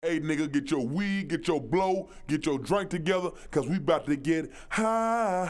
Hey nigga, get your weed, get your blow, get your drink together, cause we about to get high.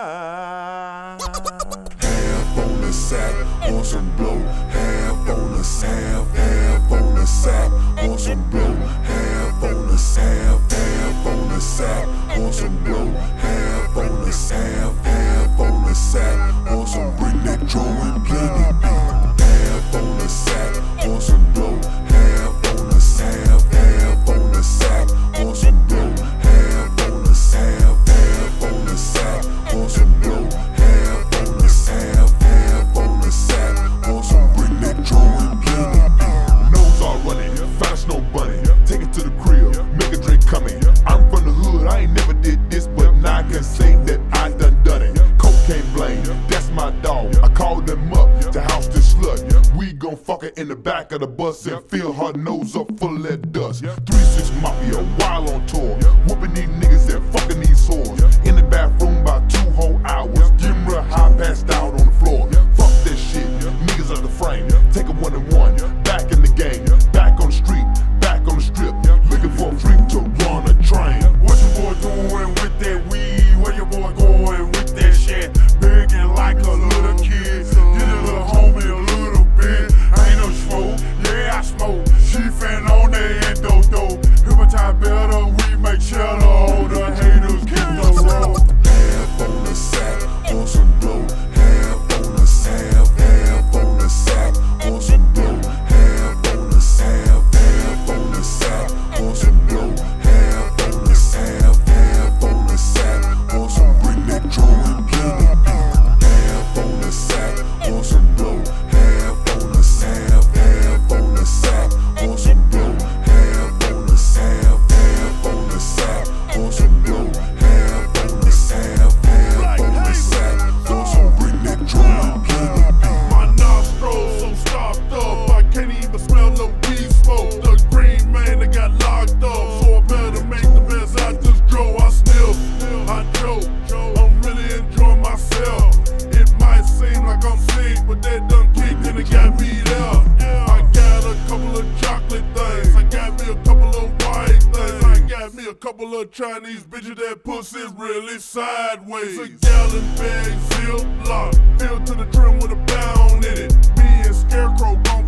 Half on the sack, on some blow. Half on the sack, half on the sack, on some blow. Half on the sack, half on the sack, on some blow. Half on the sack, half on the sack, on some bring that drum and plenty beat. Half on the sack, on some blow. Half on the sack, half on the sack, on some blow. Half on the sack, half on the sack, on some blow. Half on the sack, half on the sack, on some bring that drum and plenty beat. Nose all running, find a snow bunny, take it to the crib, make a drink coming. I'm from the hood, I ain't never did this, but now I can say that I done it. Cocaine blame, that's my dog. I called them up to house this slut. We gon' fuck her in the back of the bus and fill her nose up full of that dust. 3-6 Mafia, while on tour, whooping these niggas and fucking these whores. In the bathroom about 2 whole hours, getting real high, passed out on the floor. Fuck that shit, niggas out the frame, take a 1-1, back in the game, back on the street, back on the strip, looking for a freak to run a train. What your boy doing with that weed? Where your boy going with that shit? Begging like a little kid, get a little homie a little bit. I ain't no smoke, yeah I smoke. She fan on that endo-dope. Hypnotize better, we make shelter. All the haters get the road. Half on the sack, on some blow. Half on the sack, half on the sack, on some blow. Half on the sack, half on the sack, on some blow. Half on the sack, half on the sack, on some bring that drum and plenty beat. Half on the sack, on some blow. Half on the sack, half on the sack, on some blow. Half on the sack, half on the sack, on some blow. Half on the sack, half on the sack, on some bring that drum and plenty beat. My nostrils so stopped up, I can't even smell no weed smoke. The green man that got locked up, so I better make the best out this draw. I sniff, I joke, I'm really enjoying myself. It might seem like I'm sick, but that done kicked and it got me there. I got a couple of chocolate things, I got me a couple of white things, I got me a couple of Chinese bitches that pussy's really sideways. A gallon bag, zip lock, filled to the trim with a pound in it. Me and Scarecrow gon'